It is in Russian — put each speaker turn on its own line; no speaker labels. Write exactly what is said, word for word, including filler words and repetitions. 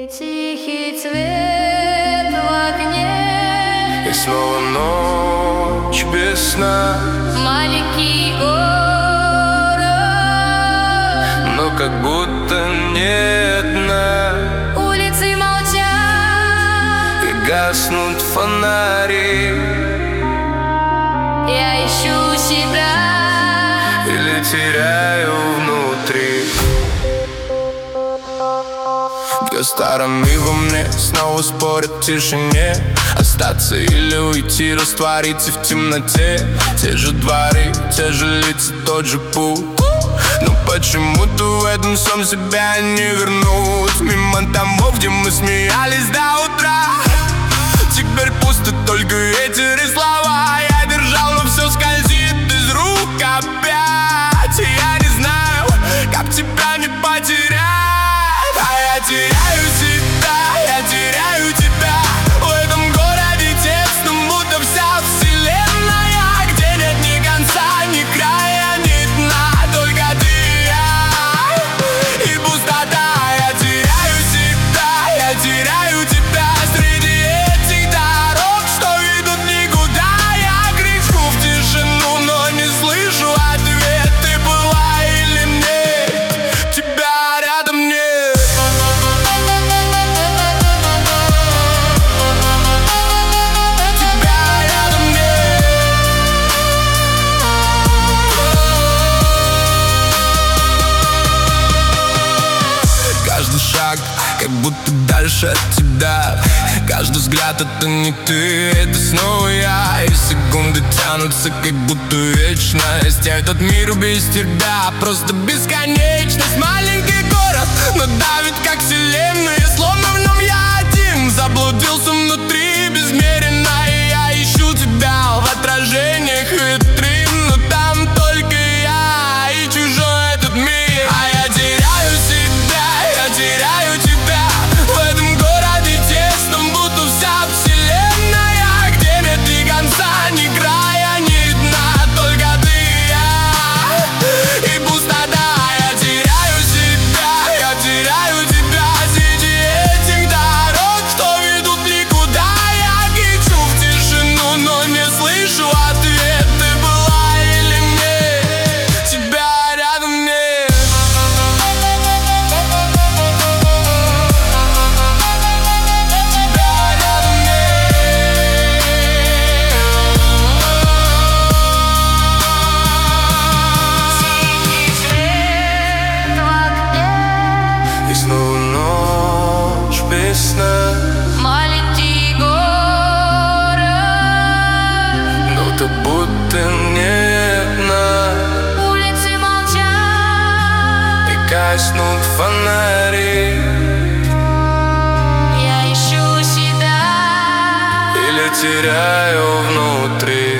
Тихий цвет в окне,
и снова ночь без сна.
маленький город,
но как будто не одна.
улицы молчат,
и гаснут фонари.
я ищу себя
или теряю внутри. В старом и во мне снова спорят в тишине. Остаться или уйти, раствориться в темноте. Те же дворы, те же лица, тот же путь. Но почему-то в этом всем себя не вернуть. Мимо домов, где мы смеялись до утра. Теперь пусто, только ветер и слова. Я держал, но все скользит из рук опять. Я не знаю, как тебя не потерять. А я теряю себя, я теряю тебя. В этом городе тесном, будто вся вселенная, где нет ни конца, ни края, ни дна, только ты и я и пустота. Я теряю себя, я теряю тебя среди этих дорог, что ведут никуда. Я кричу в тишину, но не слышу ответ. Ты была или нет? Тебя рядом нет. Каждый шаг, как будто дальше от тебя. Каждый взгляд — это не ты, это снова я. И секунды тянутся, как будто вечность. Этот мир без тебя просто бесконечность. Маленький город, но давит как вселенная. Словно в нем я один, заблудился внутри безмеренно. И я ищу тебя в отражениях витрин, но там только я и чужой этот мир. А я теряю себя, я теряю тебя. В этом городе тесном, будто вся вселенная, где нет ни конца, ни края, ни дна, только ты и я и пустота. Я теряю себя, я теряю тебя среди этих дорог, что ведут никуда. Я кричу в тишину, но не слышу ответ. Ты была или нет? Тебя рядом нет. И снова ночь без сна.
маленький город,
Но ты будто не одна.
улицы молчат,
И гаснут фонари.
я ищу себя
Или теряю внутри.